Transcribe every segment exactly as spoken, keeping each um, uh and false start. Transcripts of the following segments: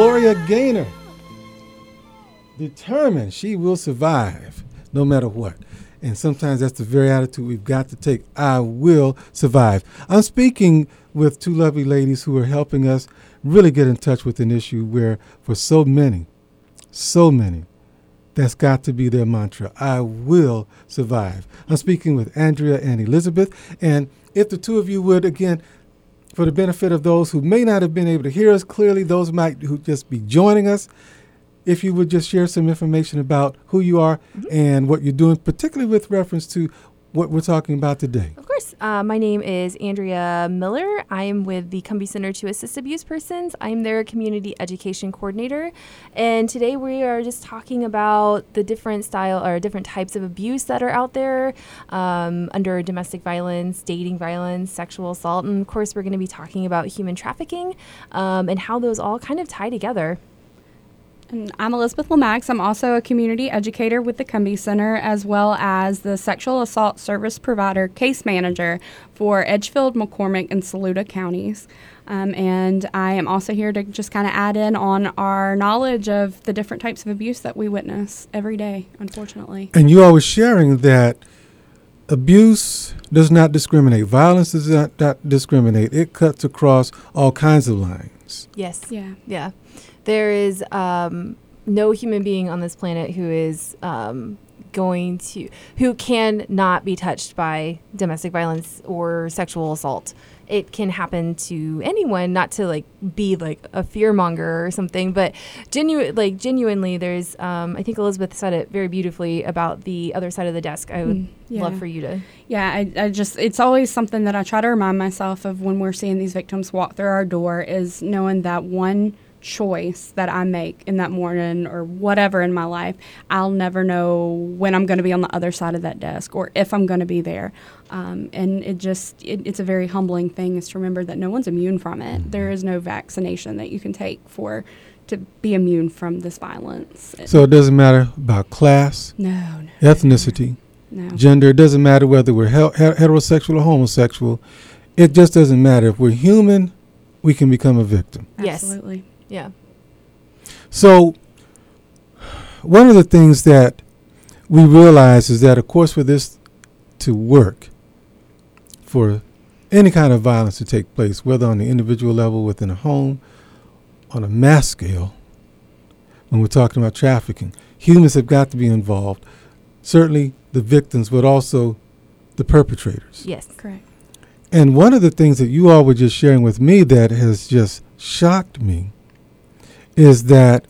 Gloria Gaynor. Determined she will survive no matter what. And sometimes that's the very attitude we've got to take. I will survive. I'm speaking with two lovely ladies who are helping us really get in touch with an issue where for so many, so many, that's got to be their mantra. I will survive. I'm speaking with Andrea and Elizabeth. And if the two of you would, again, for the benefit of those who may not have been able to hear us clearly, those might who just be joining us, if you would just share some information about who you are mm-hmm. and what you're doing, particularly with reference to what we're talking about today. Of course. Uh, my name is Andrea Miller. I'm with the Cumbie Center to Assist Abuse Persons. I'm their community education coordinator. And today we are just talking about the different style or different types of abuse that are out there um, under domestic violence, dating violence, sexual assault. And of course, we're going to be talking about human trafficking um, and how those all kind of tie together. And I'm Elizabeth Lomax. I'm also a community educator with the Cumbie Center, as well as the sexual assault service provider case manager for Edgefield, McCormick, and Saluda counties. Um, and I am also here to just kind of add in on our knowledge of the different types of abuse that we witness every day, unfortunately. And you are sharing that abuse does not discriminate. Violence does not, not discriminate. It cuts across all kinds of lines. Yes. Yeah. Yeah. There is um, no human being on this planet who is um, going to, who can not be touched by domestic violence or sexual assault. It can happen to anyone, not to like be like a fearmonger or something, but genu- like genuinely there's, um, I think Elizabeth said it very beautifully about the other side of the desk. I would mm, yeah. love for you to. Yeah, I, I just, it's always something that I try to remind myself of when we're seeing these victims walk through our door is knowing that one choice that I make in that morning or whatever in my life, I'll never know when I'm going to be on the other side of that desk or if I'm going to be there. Um, and it just, it, it's a very humbling thing is to remember that no one's immune from it. There is no vaccination that you can take for to be immune from this violence. So it doesn't matter about class, no, no ethnicity, no. gender. It doesn't matter whether we're he- heterosexual or homosexual. It just doesn't matter. If we're human, we can become a victim. Yes. Absolutely. Yeah. So one of the things that we realize is that, of course, for this to work, for any kind of violence to take place, whether on the individual level within a home, on a mass scale, when we're talking about trafficking, humans have got to be involved. Certainly the victims, but also the perpetrators. Yes. Correct. And one of the things that you all were just sharing with me that has just shocked me is that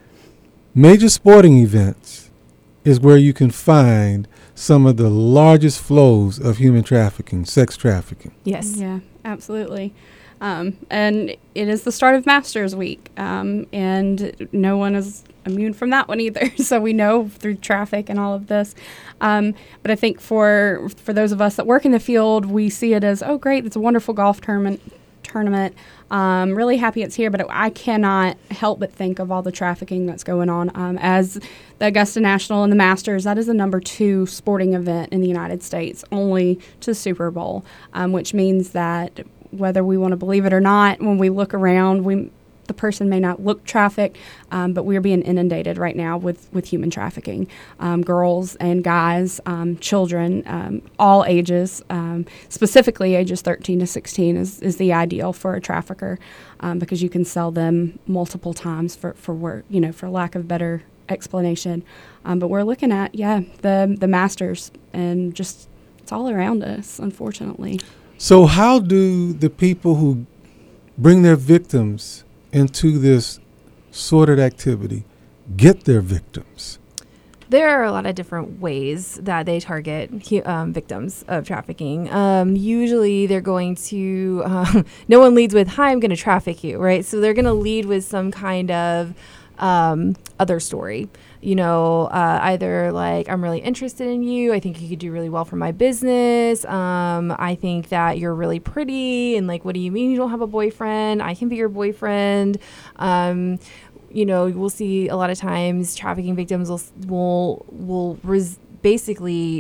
major sporting events is where you can find some of the largest flows of human trafficking, sex trafficking. Yes. Yeah, absolutely. Um, and it is the start of Masters Week, um, and no one is immune from that one either. So we know through traffic and all of this. Um, but I think for for those of us that work in the field, we see it as, oh, great, it's a wonderful golf tournament. tournament. Um, really happy it's here, but I cannot help but think of all the trafficking that's going on. Um, as the Augusta National and the Masters, that is the number two sporting event in the United States, only to Super Bowl, um, which means that whether we want to believe it or not, when we look around, we the person may not look trafficked, um, but we're being inundated right now with, with human trafficking. Um, girls and guys, um, children, um, all ages, um, specifically ages thirteen to sixteen is, is the ideal for a trafficker um, because you can sell them multiple times for, for work, you know, for lack of better explanation. Um, but we're looking at, yeah, the, the Masters and just it's all around us, unfortunately. So how do the people who bring their victims into this sordid activity get their victims? There are a lot of different ways that they target um, victims of trafficking. Um, usually they're going to, um, no one leads with, hi, I'm going to traffic you, right? So they're going to lead with some kind of um, other story. You know, uh, either like, I'm really interested in you. I think you could do really well for my business. Um, I think that you're really pretty. And like, what do you mean you don't have a boyfriend? I can be your boyfriend. Um, you know, we'll see a lot of times trafficking victims will will will res- basically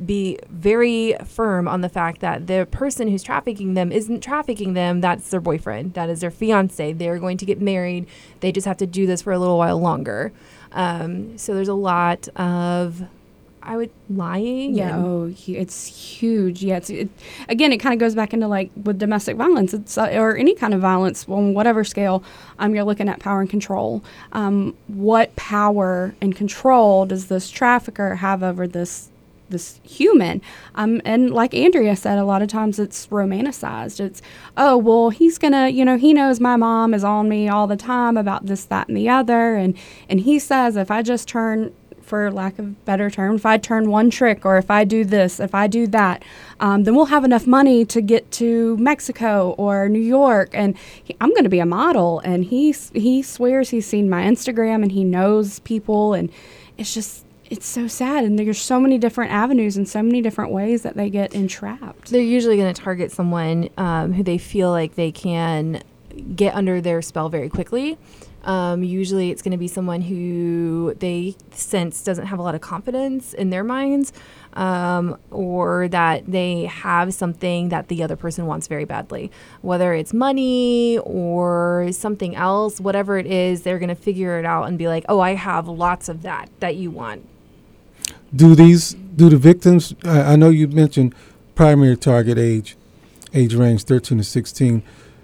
be very firm on the fact that the person who's trafficking them isn't trafficking them. That's their boyfriend. That is their fiance. They're going to get married. They just have to do this for a little while longer. Um, so there's a lot of, I would, lying. Yeah, oh, hu- it's huge. Yeah, it's, it, again, it kind of goes back into like with domestic violence, it's uh, or any kind of violence on whatever scale. Um, you're looking at power and control. Um, what power and control does this trafficker have over this this human? Um, and like Andrea said, a lot of times it's romanticized. It's, oh, well, he's gonna, you know, he knows my mom is on me all the time about this, that, and the other, and and he says if I just turn, for lack of a better term, if I turn one trick, or if I do this, if I do that, um, then we'll have enough money to get to Mexico or New York, and he, I'm going to be a model. And he he swears he's seen my Instagram and he knows people, and it's just, it's so sad. And there's so many different avenues and so many different ways that they get entrapped. They're usually going to target someone um, who they feel like they can get under their spell very quickly. Um, usually it's going to be someone who they sense doesn't have a lot of confidence in their minds, um, or that they have something that the other person wants very badly. Whether it's money or something else, whatever it is, they're going to figure it out and be like, oh, I have lots of that that you want. Do these, do the victims, uh, I know you mentioned primary target age, age range thirteen to sixteen.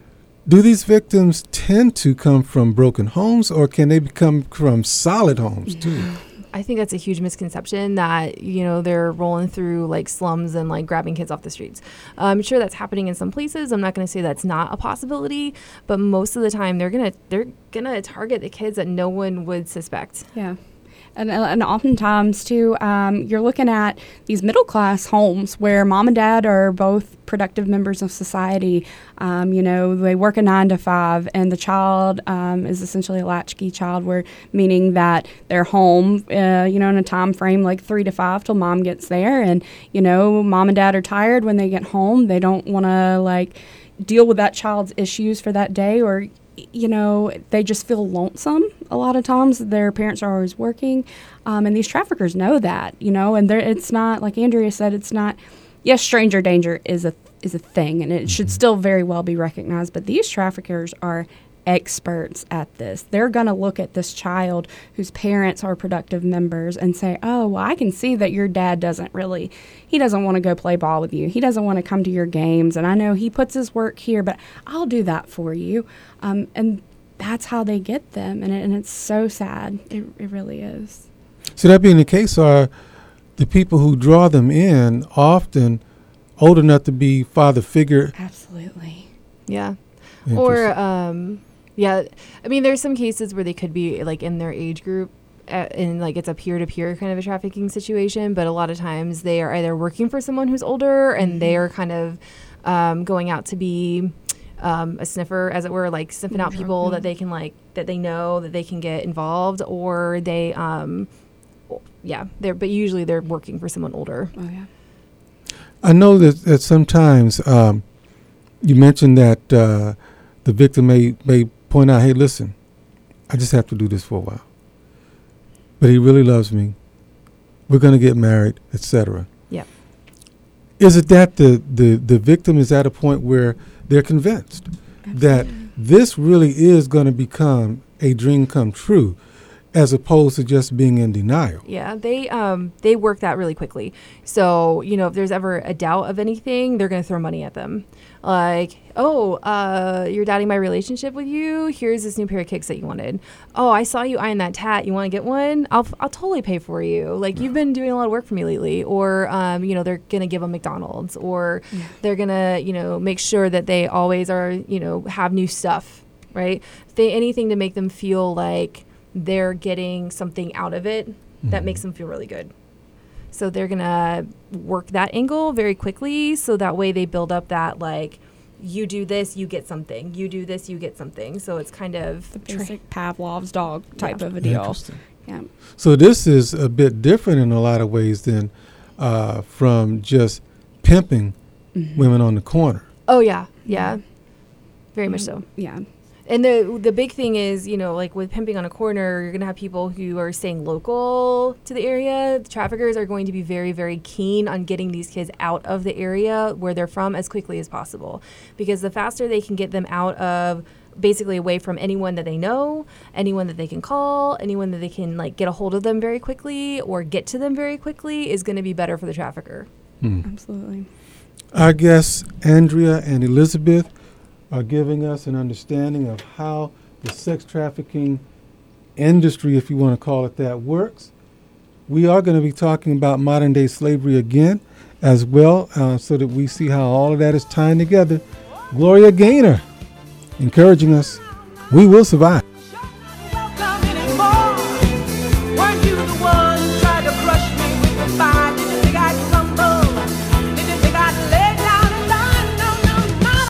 Do these victims tend to come from broken homes, or can they come from solid homes Yeah. too? I think that's a huge misconception that, you know, they're rolling through like slums and like grabbing kids off the streets. Uh, I'm sure that's happening in some places. I'm not going to say that's not a possibility, but most of the time they're going to they're going to target the kids that no one would suspect. Yeah. And, and oftentimes, too, um, you're looking at these middle-class homes where mom and dad are both productive members of society. Um, you know, they work a nine to five, and the child um, is essentially a latchkey child, where meaning that they're home, uh, you know, in a time frame like three to five till mom gets there. And, you know, mom and dad are tired when they get home. They don't want to, like, deal with that child's issues for that day, or you know, they just feel lonesome a lot of times. Their parents are always working, um, and these traffickers know that, you know, and it's not, like Andrea said, it's not, yes, stranger danger is a is a thing, and it should still very well be recognized, but these traffickers are experts at this. They're going to look at this child whose parents are productive members and say, oh, well, I can see that your dad doesn't really, he doesn't want to go play ball with you. He doesn't want to come to your games. And I know he puts his work here, but I'll do that for you. Um, and that's how they get them. And, it, and it's so sad. It, it really is. So that being the case, are the people who draw them in often old enough to be father figure? Absolutely. Yeah. Or, um, yeah, I mean, there's some cases where they could be like in their age group, uh, and like it's a peer-to-peer kind of a trafficking situation. But a lot of times they are either working for someone who's older, and mm-hmm. they are kind of um, going out to be um, a sniffer, as it were, like sniffing mm-hmm. out people mm-hmm. that they can like that they know that they can get involved, or they, um, yeah, they're but usually they're working for someone older. Oh yeah. I know that, that sometimes um, you mentioned that uh, the victim may may point out, hey, listen, I just have to do this for a while. But he really loves me. We're going to get married, et cetera. Yeah. Is it that the, the, the victim is at a point where they're convinced Absolutely. That this really is going to become a dream come true, as opposed to just being in denial? Yeah, they um they work that really quickly. So, you know, if there's ever a doubt of anything, they're going to throw money at them. Like, oh, uh, you're doubting my relationship with you? Here's this new pair of kicks that you wanted. Oh, I saw you eyeing that tat. You want to get one? I'll I'll totally pay for you. Like, you've been doing a lot of work for me lately. Or, um, you know, they're going to give them McDonald's. Or yeah. they're going to, you know, make sure that they always are, you know, have new stuff, right? They, anything to make them feel like they're getting something out of it mm-hmm. that makes them feel really good. So they're going to work that angle very quickly, so that way they build up that, like, you do this, you get something. You do this, you get something. So it's kind of the basic tra- Pavlov's dog type yeah. of a deal. Interesting. Yeah. So this is a bit different in a lot of ways than uh, from just pimping mm-hmm. women on the corner. Oh, yeah. Yeah. Very mm-hmm. much so. Yeah. And the the big thing is, you know, like with pimping on a corner, you're going to have people who are staying local to the area. The traffickers are going to be very, very keen on getting these kids out of the area where they're from as quickly as possible. Because the faster they can get them out of, basically away from anyone that they know, anyone that they can call, anyone that they can like get a hold of them very quickly or get to them very quickly, is going to be better for the trafficker. Hmm. Absolutely. Our guests, Andrea and Elizabeth, are giving us an understanding of how the sex trafficking industry, if you want to call it that, works. We are going to be talking about modern day slavery again as well, uh, so that we see how all of that is tying together. Gloria Gaynor encouraging us, we will survive.